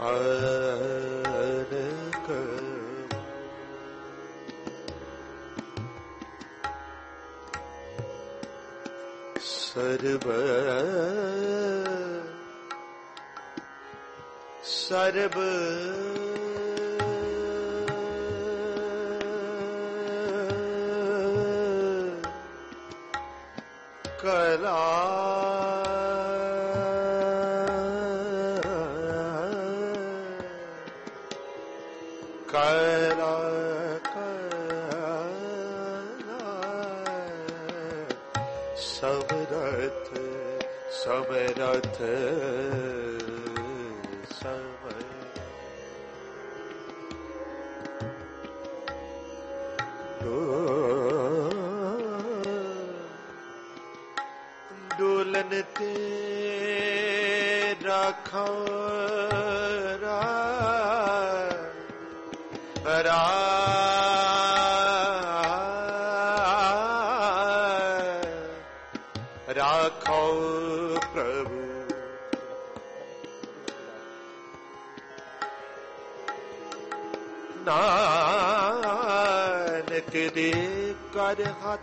हर सर्व सर्व कला कला समरथ समरथ डोलन ते राखा राखो प्रभु नानक दे कर हाथ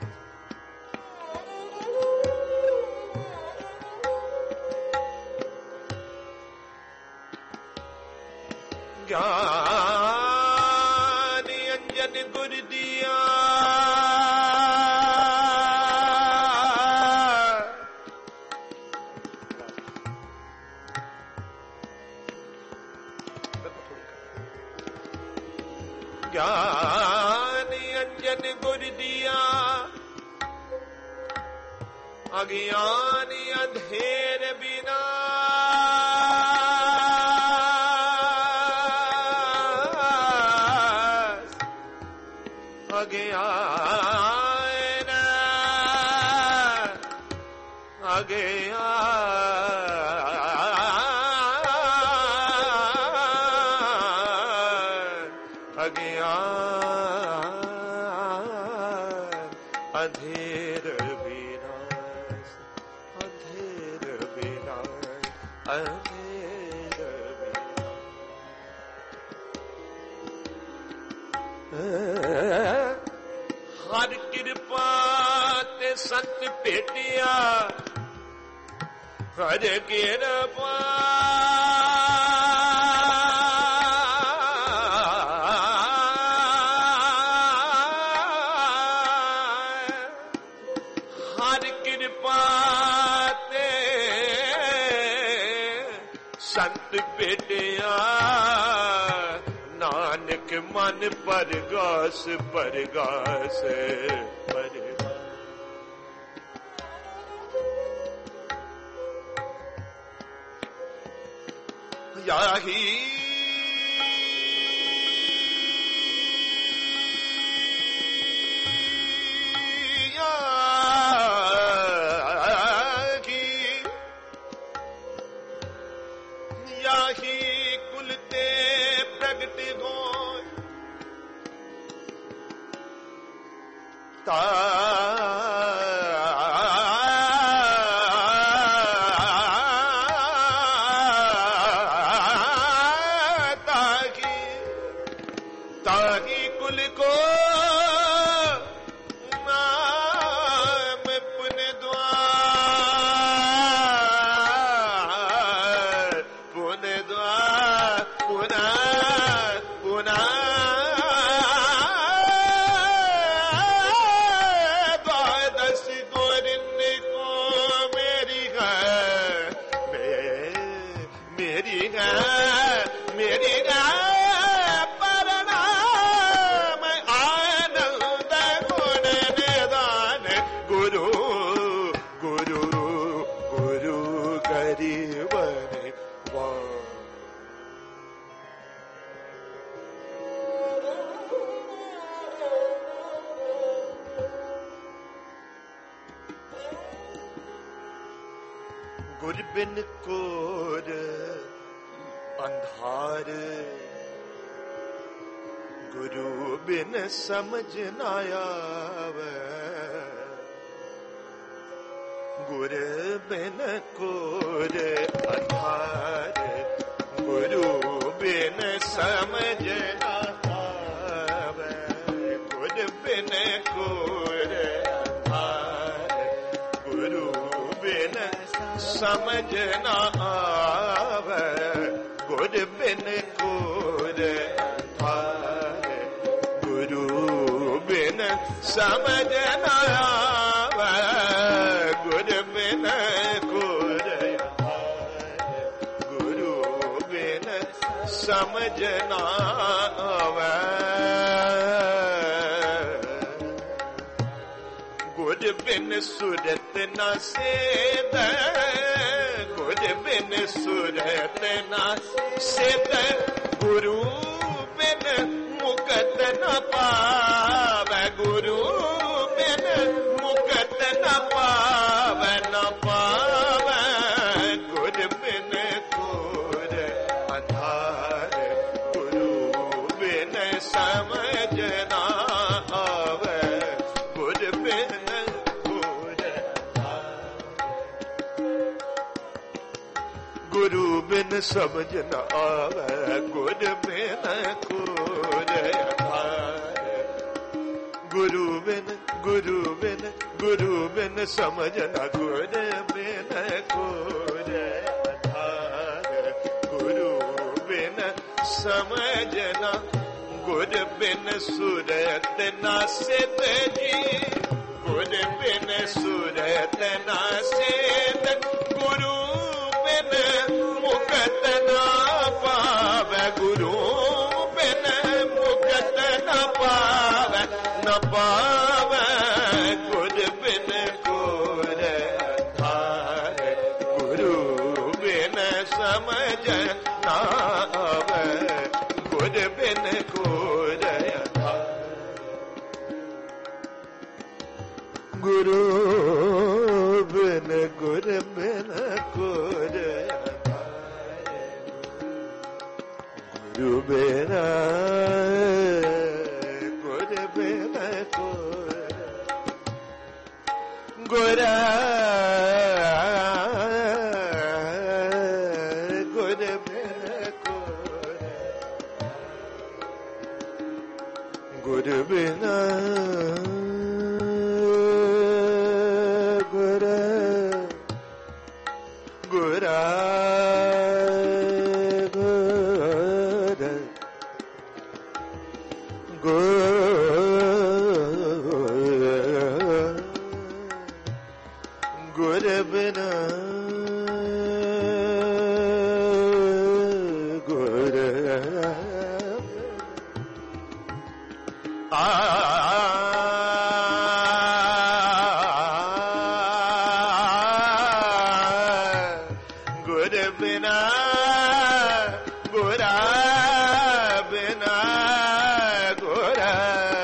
ज्ञान अंजन गुर दिया ज्ञान अंजन गुर दिया अज्ञान अंधेर बिना अज्ञान अंधेर विनाश अंधेर विनाश अंधेर विनाश हर कृपा ते संत भेटिया हर कृपा संत बेटिया नानक मन परगास परगास परगास याही कुलते प्रगट हो ताकि कुल को नाम पुण्य द्वार पुण्य द्वार पुनः पुनः द्वादश गोरिन को मेरी है गुर बिन कोर अंधार गुरु बिन समझ न आवे गुर बिन कोर अंधार गुरु बिन समझ ना आवे, गुरु बिन कोर आधार, गुरु बिन समझ ना आवे, गुरु बिन कोर आधार, गुरु बिन समझ ना आवे, गुरु बिन कोर आधार, गुरु बिन समझ ना आवे, गुरु बिन सूरत न सेध, गुरु बिन सूरत न सेध, गुरु बिन मुकत न पावे, गुरु बिन मुकत न पावे, न पावे, गुरु बिन कोर आधार, गुरु बिन समझ ना आवे, गुरु बिन गुरु बिन समझ न आवे, गुरु बिन कोर आधार, गुरु बिन गुरु बिन गुरु बिन समझ न, गुरु बिन कोर आधार, गुरु बिन समझ न, गुरु बिन सूरत न सिद्ध जी, गुरु बिन सूरत न सिद्ध, गुरु मुकत ना पावे, गुरु बिन मुकत ना पावे, न पावे, गुरु बिन कोर आधार, गुरु बिन समझ ना आवे, गुरु बिन कोर आधार, गुरु बिन गुरु बिन कोर आधार, गुरु बिन गुरु बिन कोर, गुरु गुरु बिन कोर, गुरु बिन गुरु बिन गुरु गुरु बिना गुरा बिना गुरा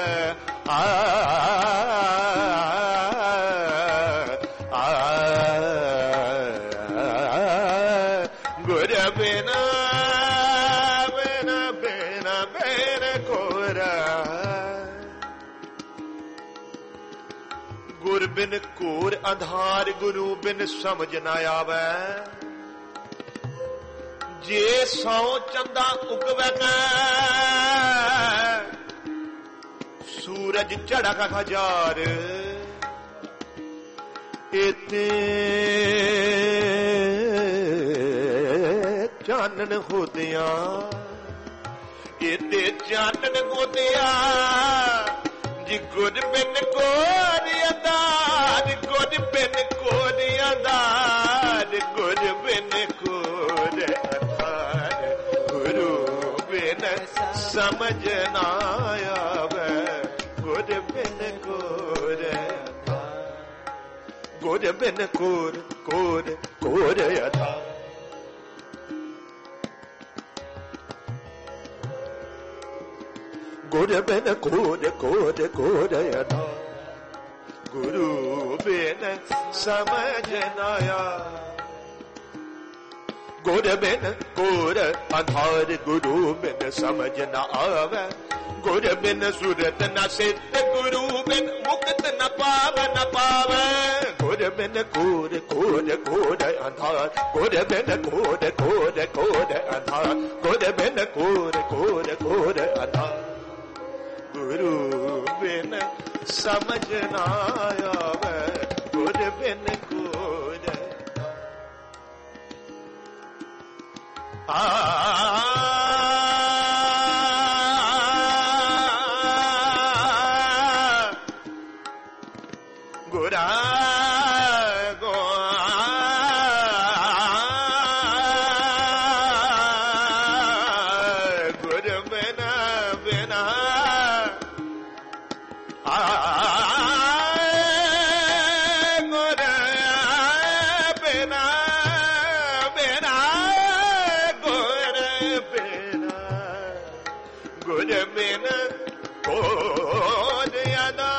गुरु बिना बिना बिना बिना कोरा, गुरु बिन कोर आधार, गुरु बिन समझ ना आवे, जे सौ चंदा उगवे, सूरज चढ़ा हजार, इते चानन होदिया, इते चानन होदिया, जी गुरु बिन कोर आधार, गुरु बिन कोर आधार, गुरु बिन कोर आधार, गुरु बिन समझ ना आवे, गुरु बिन कोर आधार, गुरु बिन कोर कोर कोर आधार, गुरु बिन कोर कोर कोर आधार, गुरु बिन समझ ना आवे, गुरु बिन कोर आधार, गुरु बिन समझ ना आवे, गुर बिन सूरत न सिद्ध, गुरु बिन मुक्त न पावे, न पावे। गुर बिन घोर घोर घोर अंधार, गुर बिन घोर घोर घोर अंधार, गुर बिन घोर घोर घोर अंधार। गुरु बिन समझ ना आवे, गुर बिन घोर गुरा गो गुर बिना बिना गुर बिना बिना गुर बिना गुर बिना कोई अदा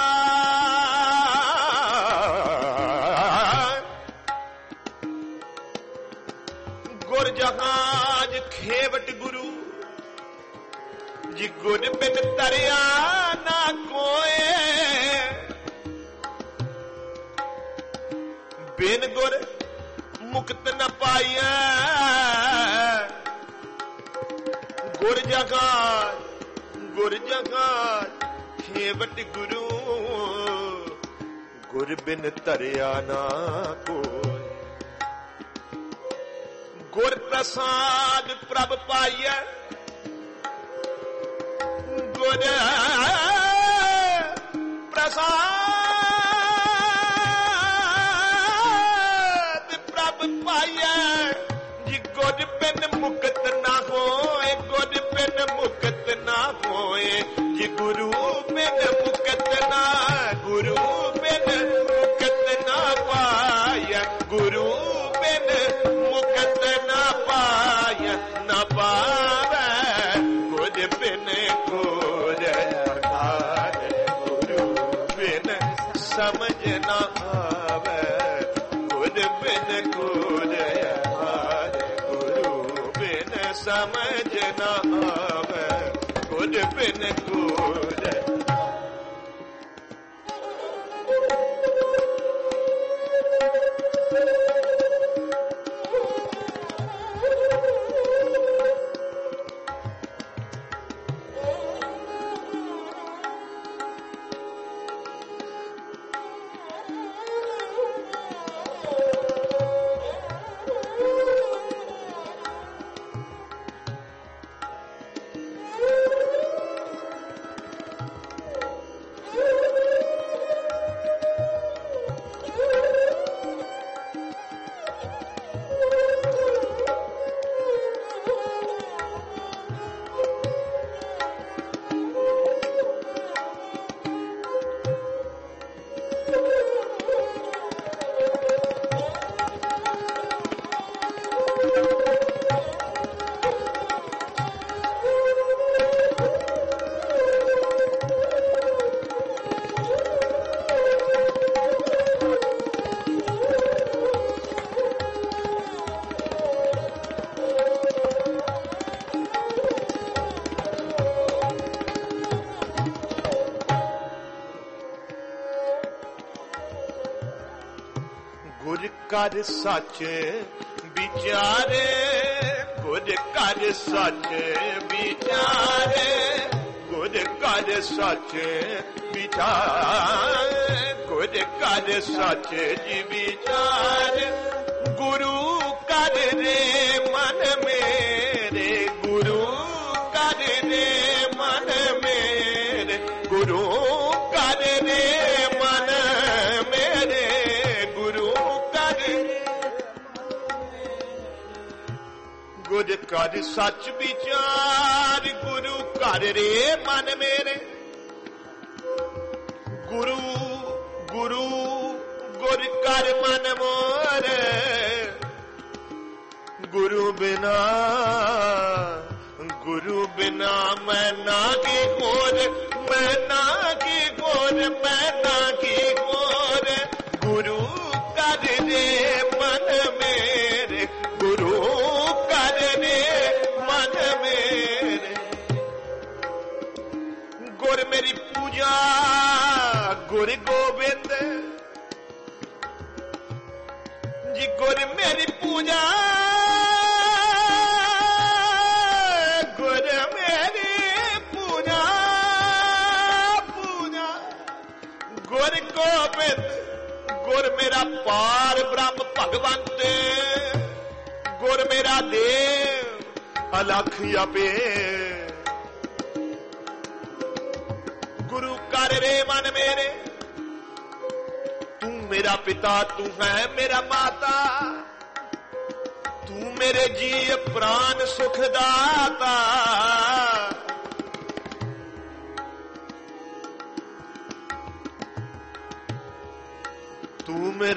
गुर जहाज खेवट गुरु जी गुर बिन तरिया ना कोए बिन गुर मुक्त न पाइया गुर जहाज खेवट गुरु गुर बिन तरिया ना कोए गुर प्रसाद प्रभ पाइया गुर प्रसाद प्रभ पाइया जी गुर बिन मुक्त ना होए गुर बिन मुक्त ना होए जी गुरु बिन मुक्त ना गुरु बिन मुक्त ना पाया गुरु बिन मुक्त ना पाया ना पावे गुर बिन घोर अंधार गुरु बिन समझ ना आवे गुर बिन घोर अंधार गुरु बिन समझ ना आवे गुर बिन घोर कर सच विचारे गुर कर सच विचारे गुर कर सच विचारे गुर कर सच जी विचार गुरु कर रे मन मेरे गुरु कर रे मन मेरे गुरु कर रे मन मेरे गुरु गुर कर सच विचार गुरु कर रे मन मेरे गुरु गुरु गुर कर मन मोरे गुरु बिना मैं ना की गोर मैं ना की गोर मैं ना की गोर गुरु कर रे मन मेरे गुरु कर रे मन मेरे गुरु गोबिंद जी गुर मेरी पूजा, गुर मेरी पूजा पूजा। गुर गोबिंद गुर मेरा पार ब्रह्म भगवंत, गुर मेरा देव अलख अपे। गुरु कर रे मन मेरे, तू मेरा पिता तू है मेरा माता, तू मेरे जी प्राण सुखदाता। तू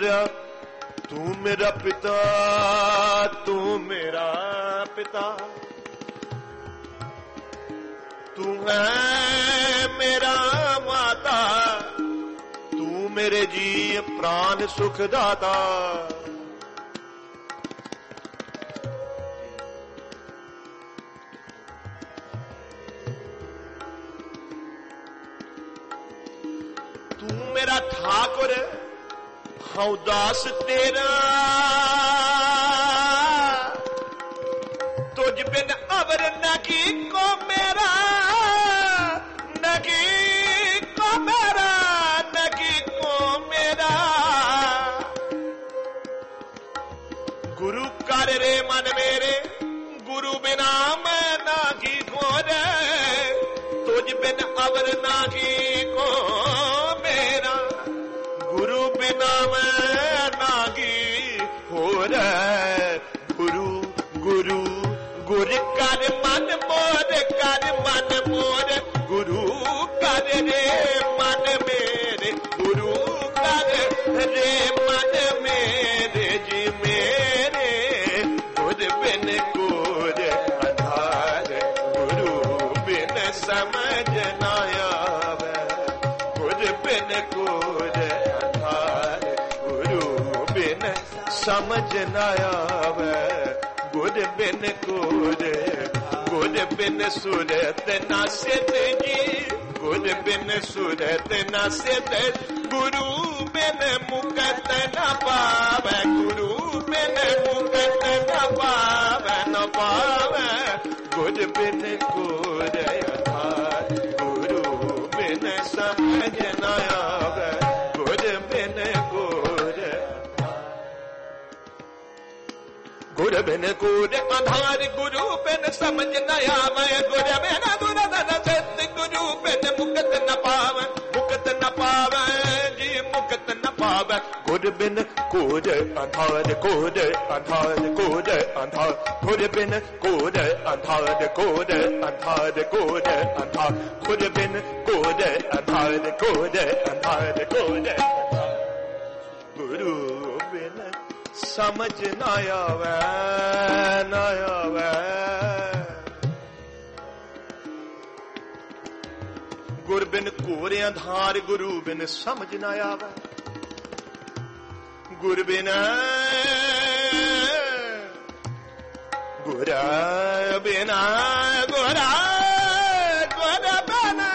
मेरा पिता, तू मेरा पिता, तू है मेरा माता, तू मेरे जी प्राण सुखदाता। तू मेरा ठाकुर हूं दास तेरा, तुझ बिन अवर नगी को मेरा, नगी को मेरा, नगी को मेरा। गुरु कर रे मन मेरे, गुरु बिना मैं नागी को रे, तुझ बिन अवर नागी को मेरा। गुरु बिना मैं नागी हो रे, गुरु गुरु गुर कर मन मोर, कर मन मोर, गुरु कर रे मन मेरे, गुरु कर रे मन मेरे जी मेरे। गुर बिन गुर आधार, गुरु बिन समझ न आवे, गुर बिन गुर आधार, गुरु बिन समझ न आवे। गुर बिन गुर, गुर बिन सूरत न सिद्ध जी, गुर बिन सूरत न सिद्ध। गुरु बिन मुकत न पावे, गुरु बिन मुकत न पावे, न पावे। गुर बिन गुर आधार, गुरु बिन समझ न आवे, गुर बिन गुर। गुर बिन गुर आधार, गुरु बिन समझ न आवे, गुर बिन दुरदन सिद्ध। गुरु बिन मुकत न पावे, मुकत न पावे जी, मुकत न पावे। गुर बिन गुर आधार, गुर आधार, गुर आधार। गुर बिन गुर आधार, गुर आधार, गुर आधार। गुर बिन गुर आधार, गुर आधार, गुर आधार। गुरु बिन समझ न आवे, न आवे। गुर बिन घोर आधार, गुरु बिन समझ न आवे। गुर बिन गुर बिना, गुर गुर बिना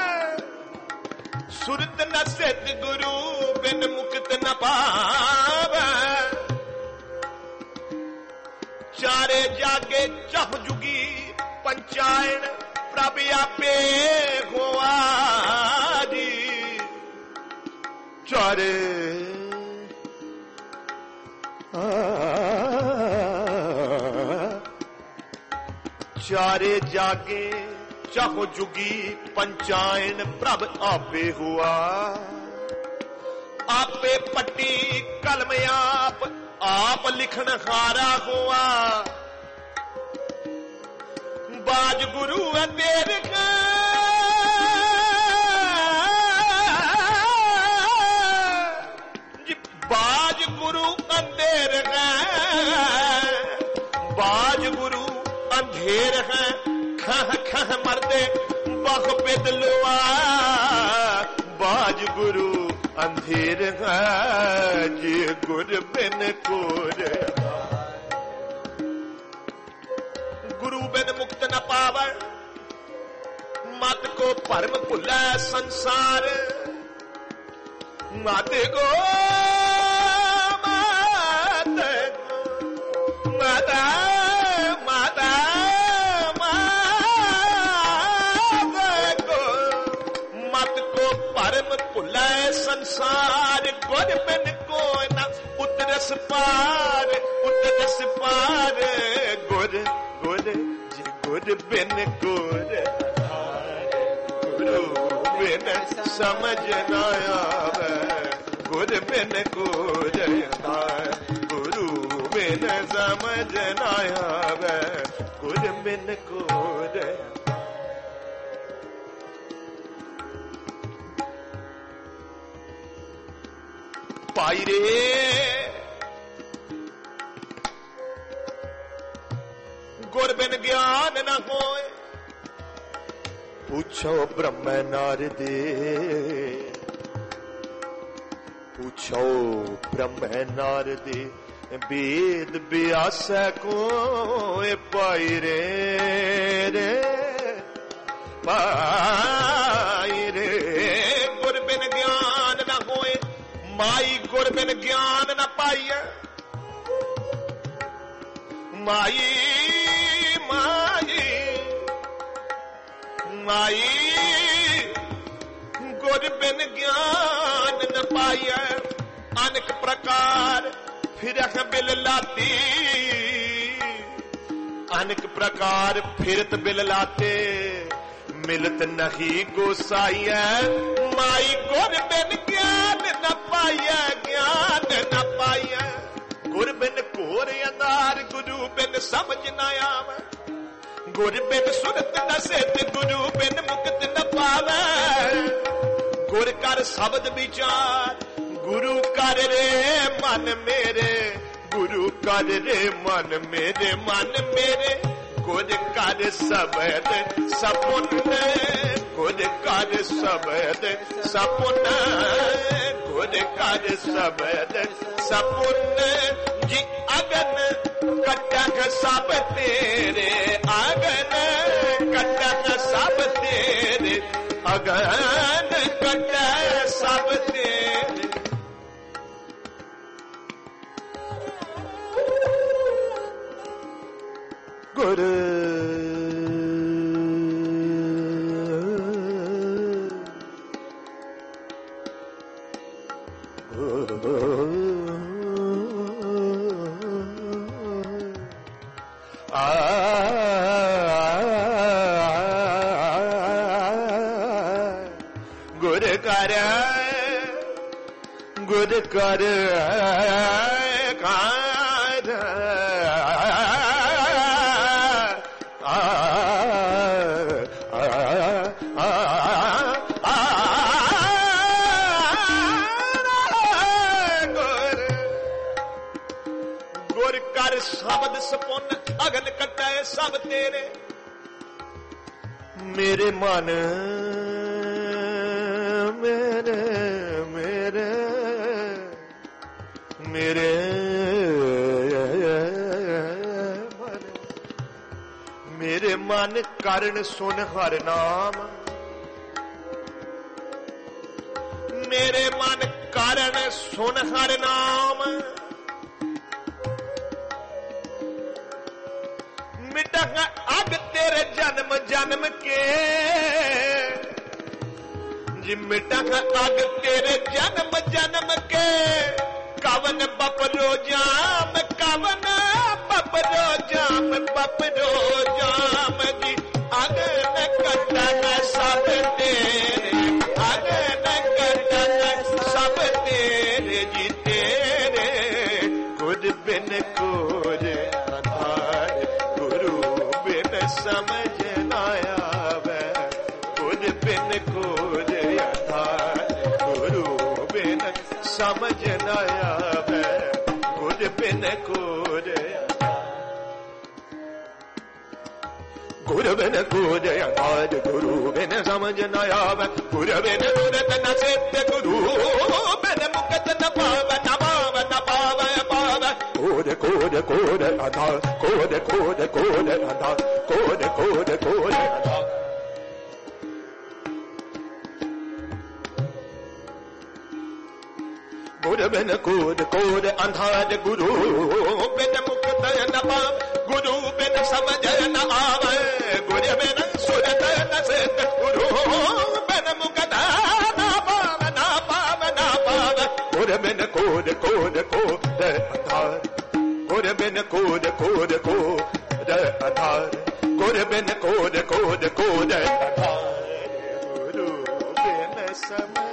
सुरत न सिद्ध। गुरु बिन मुक्त न पावे। चारे जागे चह जुगी पंचायन, प्रभ आपे हुआ जी। चारे चारे जागे चह जुगी पंचायन, प्रभ आपे हुआ। आपे पट्टी कलम आप लिखन हारा हुआ। बाज गुरु अंधेर का, बाज गुरु अंधेर है, बाज गुरु अंधेर है। खह खह मरदे बख बिदलुआ, बाज गुरु अंधेर है जी। गुर बिन गुर, गुरु बिन मुक्त न पावे। मत को भरम भुलै संसार, मत गो संसार गुर बिन कोई ना उतरस पार गुर गुर जी गुर बिन गुर गुरु बिन समझ न आवे गुर बिन गुर गुरु बिन समझ न आवे गुर बिन गुर पाई रे गुर बिन ज्ञान न होए पूछो ब्रह्म नारदे पूछो ब्रह्म नारदे वेद व्यास को पाई रे पाई रे गुर बिन ज्ञान न होए माई गुर बिन ज्ञान न पाइय माई माई माई गुर बिन ज्ञान न पाइय अनेक प्रकार फिरक बिल लाती अनेक प्रकार फिरत बिल लाते मिलत नहीं गोसाई माई गुर बिन ज्ञान न पाइय ज्ञान न पाइय गुर बिन घोर अंधार गुरु बिन समझ न आवे गुर बिन सुनत न सिद्ध गुरु बिन मुक्त न पावे गुर कर शब्द विचार गुरु कर रे मन मेरे गुरु कर रे मन मेरे गुर कर शब्द सपुन गुर कर शब्द सपुन गुर कर शब्द सपुन जी अगन कटक सब तेरे अगन कटक सब तेरे अगन कटक सब तेरे गुर गुर कर गुर कर शब्द सपुन अगन कटाए सब तेरे मेरे मन मेरे मेरे मेरे मन मेरे मन कारण सुन हर नाम मेरे मन कारण सुन हर नाम मिटक अग तेरे जन्म जन्म के जी मिटक अग तेरे जन्म जन्म के कवन बपरो जाम कवन बपरो जाम जी अगन कटन सब तेरे अगन कटन सब तेरे जी तेरे गुर बिन गुर आधार गुरु बिन समझ न आवे गुर बिन गुर आधार गुरु बिन समझ न आवे गुर बिन गुर गुर बिन गुर आधार गुरु बिन समझ न आवे गुर बिन गुरत न सिद्ध गुरु बिन मुक्त न पावे न पावे न पावे पावे कोड कोड कोड आधार कोड कोड कोड आधार कोड कोड कोड आधार गुर बिन कूद कूद अंधार गुरु बिन मुक्त न पावे गुरु बिन समझ न आवे गुर बिन सुरत न सिद्ध गुरु बिन मुक्त न पावे गुर बिन कूद कूद कूद अंधार गुर बिन कूद कूद कूद अंधार गुर बिन कूद कूद कूद अंधार गुरु बिन समझ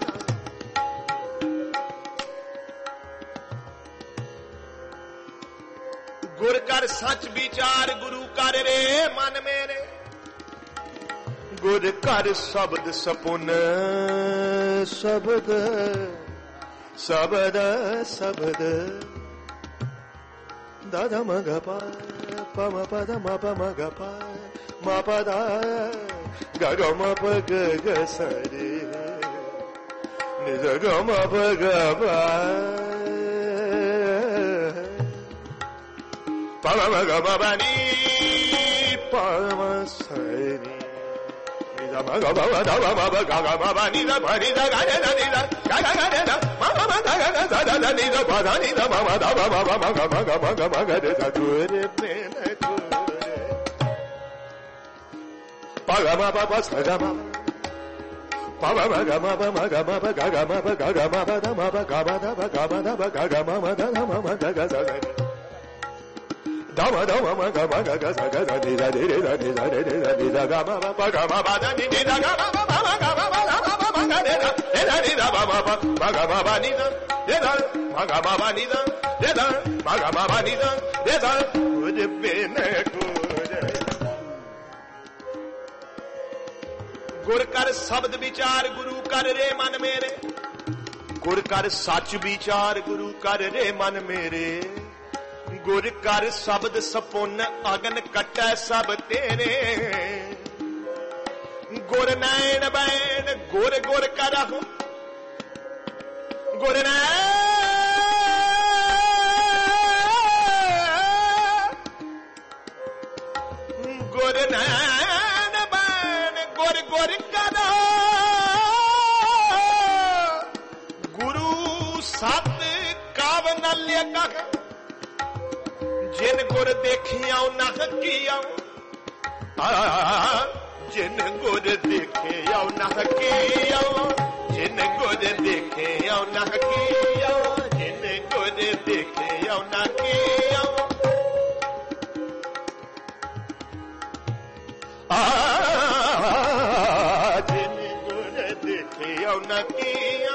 गुर कर सच विचार गुरु कर रे मन मेरे गुर कर शब्द सपुन शब्द शब्द शब्द दादा मग पम पद म ग म पद ग म प ग सरे निज ग म प ग पम ग म नि पम सरे निज म ग म द म ग ग म नि द भ नि द ग नि द नि द ग ग ग द म म द ग ग द द नि द भ द नि द म म द म म म ग म ग म ग म ग द गुर बिन प ग म प प स ग म प म ग म प म ग म प ग ग म प ग ग म प द म प ग म द प ग म द प ग ग म म द म म ग ग स ग नि द म द म म ग म ग ग स ग द नि द नि रे द नि द रे रे द नि द ग म प ग म प द नि नि द ग म प म ग म प द म म ग रे द रे द नि द म म प म ग म प नि द रे द म ग म प नि द रे द म ग म प नि द रे द गुर बिन गुर कर शब्द विचार गुरु कर रे मन मेरे गुर कर सच विचार गुरु कर रे मन मेरे गुर कर शब्द सपुन अगन कटै सब तेरे गुर नैन बैन गुर गुर करहु गुर नैन गुर नैन बैन गुर गुर करहु गुरु सत काव नल्य कह जिन गुर देखिया नख किया जिन गुर देखिया नख किया जिन गुर देखिया नख किया जिन गुर देखिया नख किया जिन गुर देखिया नख किया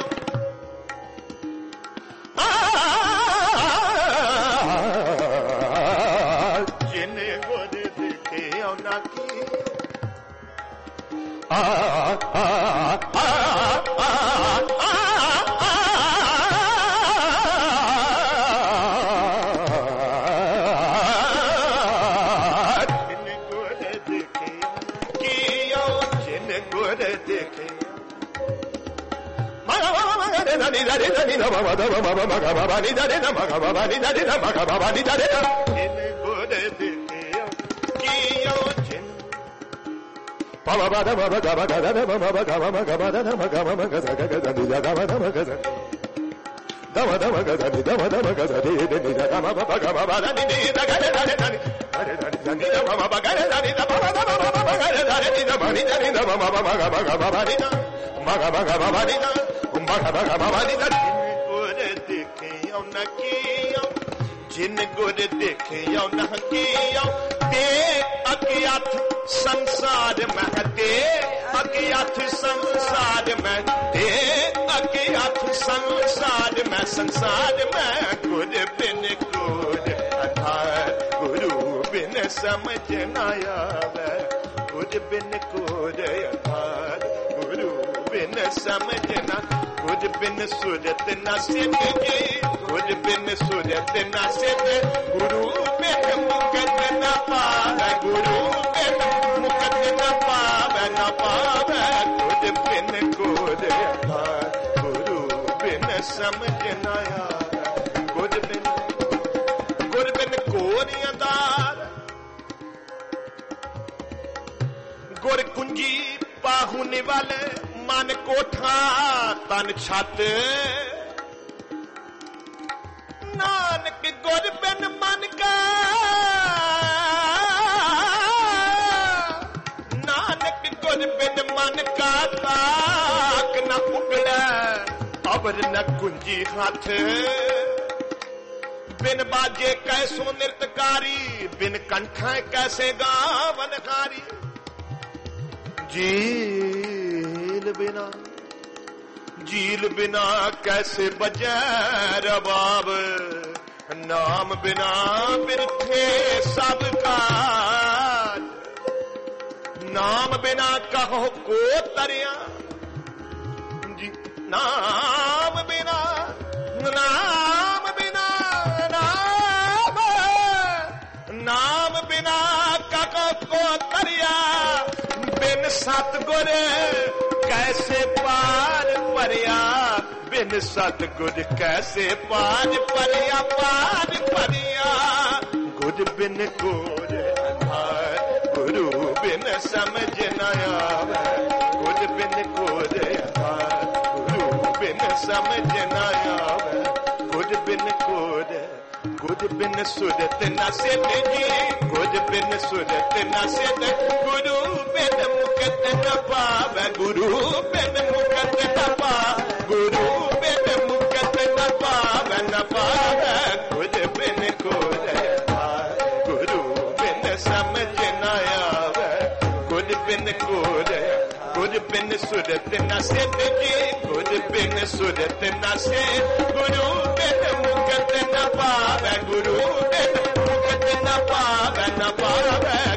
जिन गुर देखियो न कियो ते अज्ञात संसार में ते अज्ञात संसार में ते अज्ञात संसार में गुर बिन गुर अधार गुरु बिन समझ न आवे गुर बिन गुर अधार गुरु बिन समझ न गुर बिन सूरत न सिद्ध की गुर बिन सूरत न सिद्ध गुरु बिन मुक्त न पावे गुरु बिन मुक्त न पावे गुर बिन गुर अधार गुरु बिन समझ न आवे गुर बिन कोन अधार गुर कुंजी पाहुन वाले मन कोठा तन छत गुर बिन मन का नानक गुर बिन मन का ताक न उगड़े अबर न कुंजी हाथ बिन बाजे कैसो नृत्यकारी बिन कंठ कैसे गावनकारी झील बिना कैसे बजे रबाब नाम बिना बिरथे सब काज नाम बिना कहो को तरिया जी नाम बिना नाम बिना कहो को तरिया बिन सतगुर कैसे पार परिया बिन सतगुर कैसे पार परिया गुर बिन गुर आधार गुरु बिन समझ न आवे गुर बिन गुर आधार गुरु बिन समझ न आवे गुर बिन सुरत न सिद्ध जी गुर बिन सुरत न सिद्ध गुरु बिन मुक्त न पावे गुरु बिन मुक्त न पावे गुरु बिन मुक्त न पावे गुर बिन गुर गुरु बिन समझ न आवे गुर बिन सुरत न सिद्ध जी गुर बिन सुरत न सिद्ध गुरु बिन मुक्त न पावे गुरु बिन मुक्त न पावे